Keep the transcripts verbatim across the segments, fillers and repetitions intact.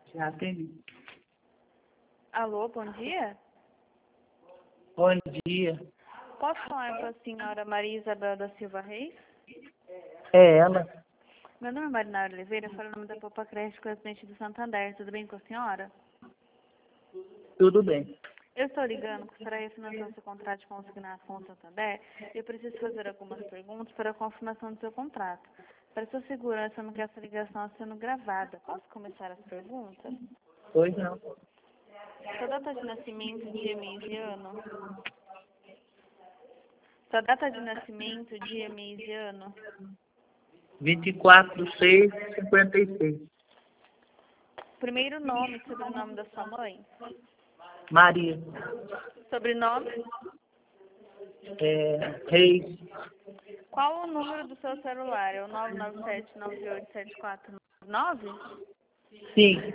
Já atendi. Alô, bom dia? Bom dia. Posso falar com a senhora Maria Isabel da Silva Reis? É ela? Meu nome é Marinara Oliveira, eu falo o nome da Popa Crédito, presidente do Santander. Tudo bem com a senhora? Tudo bem. Eu estou ligando porque para refinanciar seu contrato de consignação com o Santander, eu preciso fazer algumas perguntas para a confirmação do seu contrato. Para sua segurança, eu não quero essa ligação sendo gravada. Posso começar as perguntas? Pois não. Sua data de nascimento, dia, mês e ano? Sua data de nascimento, dia, mês e ano? vinte e quatro, seis, cinquenta e seis. Primeiro nome e sobrenome da sua mãe? Maria. Sobrenome? É, Reis. Qual o número do seu celular? É o nove nove sete, nove oito sete quatro nove nove? Sim.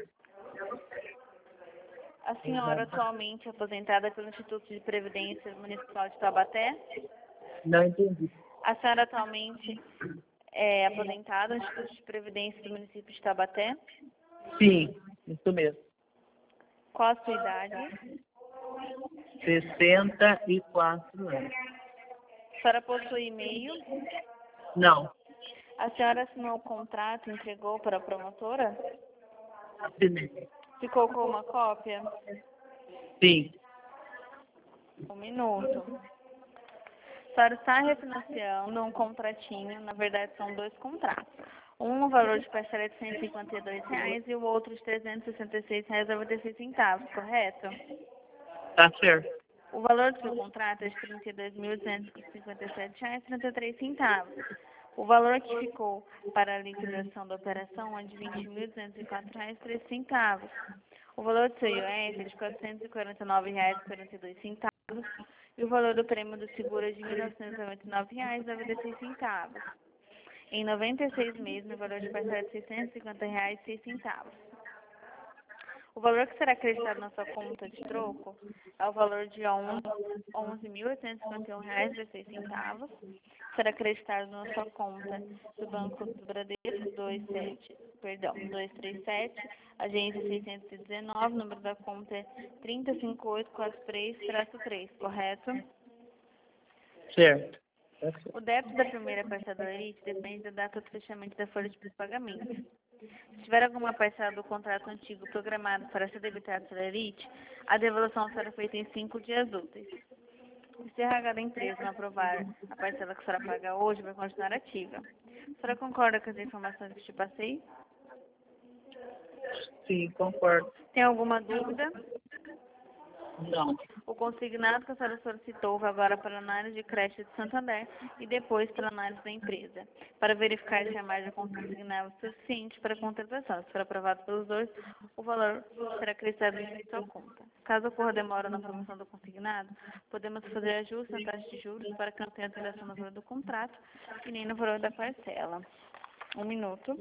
A senhora atualmente é aposentada pelo Instituto de Previdência Municipal de Taubaté? Não entendi. A senhora atualmente é aposentada no Instituto de Previdência do município de Taubaté? Sim, isso mesmo. Qual a sua idade? sessenta e quatro anos. A senhora possui e-mail? Não. A senhora assinou o contrato e entregou para a promotora? Assinei. Ficou com uma cópia? Sim. Um minuto. A senhora está refinanciando um contratinho, na verdade são dois contratos. Um no valor de parcela de cento e cinquenta e dois reais e o outro de trezentos e sessenta e seis reais e noventa e seis centavos, correto? Tá certo. O valor do seu contrato é de trinta e dois mil duzentos e cinquenta e sete reais e trinta e três centavos. O valor que ficou para a liquidação da operação é de vinte mil duzentos e quatro reais e treze centavos. O valor do seu I O S é de quatrocentos e quarenta e nove reais e quarenta e dois centavos. E o valor do prêmio do seguro é de mil novecentos e noventa e nove reais e noventa e seis centavos. Em noventa e seis meses, no valor de parcela de seiscentos e cinquenta reais e seis centavos. O valor que será acreditado na sua conta de troco é o valor de onze mil oitocentos e cinquenta e um reais e dezesseis centavos. Será acreditado na sua conta do Banco do Bradesco dois sete, perdão, dois três sete, agência seiscentos e dezenove, número da conta é três zero cinco oito quatro três três, correto? Certo. Tá certo. O débito da primeira parcela da Elite depende da data do fechamento da folha de pagamento. Se tiver alguma parcela do contrato antigo programada para ser debitada pela Elite, a devolução será feita em cinco dias úteis. Se a R H da empresa não aprovar a parcela que será paga hoje, vai continuar ativa. A senhora concorda com as informações que te passei? Sim, concordo. Tem alguma dúvida? Não. O consignado que a senhora solicitou vai agora para a análise de crédito de Santander e depois para a análise da empresa, para verificar se a margem consignável é suficiente para a contratação. Se for aprovado pelos dois, o valor será acrescido em sua conta. Caso ocorra demora na aprovação do consignado, podemos fazer ajustes na taxa de juros para que não tenha alteração no valor do contrato e nem no valor da parcela. Um minuto.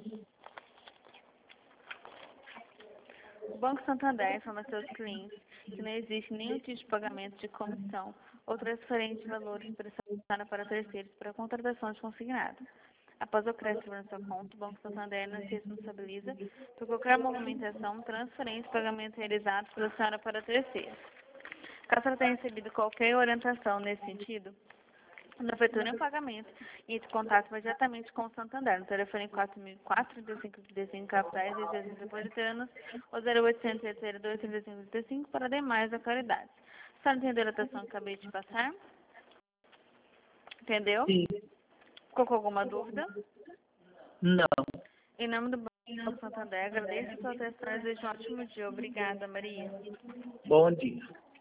O Banco Santander informa a seus clientes que não existe nenhum tipo de pagamento de comissão ou transferência de valores prestados para terceiros para a contratação de consignado. Após o crédito na sua conta, o Banco Santander não se responsabiliza por qualquer movimentação, transferência e pagamento realizados pela senhora para terceiros. Caso ela tenha recebido qualquer orientação nesse sentido, não efetua nenhum pagamento e entre contato imediatamente com o Santander no telefone quatro mil e quatro, trinta e cinco, trinta e cinco capitais e seis metropolitanos ou zero oitocentos, zero dois, trinta e cinco, trinta e cinco para demais localidades. A senhora entendeu a orientação que acabei de passar? Entendeu? Sim. Ficou com alguma dúvida? Não. Em nome do Banco Santander, agradeço a sua atenção e desejo um ótimo dia. Obrigada, Maria. Bom dia.